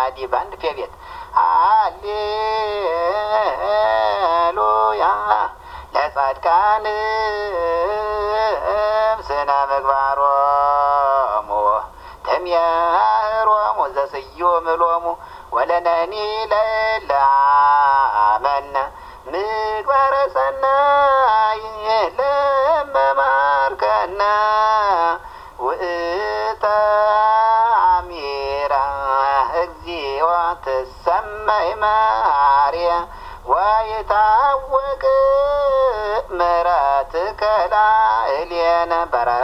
አዲ ባንድ ፌቤት ሃሌሉያ ለጻድቃን ስነ ምግባሮሙ ተምያሮሙ ዘስዮም ሎሙ ወለነኒ ለላመነ ምግባረ ሰናይ ለመማርከነ ውእተ አሚራ እግዚኦ ትሰመይ ማርያ ወይታወቅ ምሕረትከ ላዕሌነ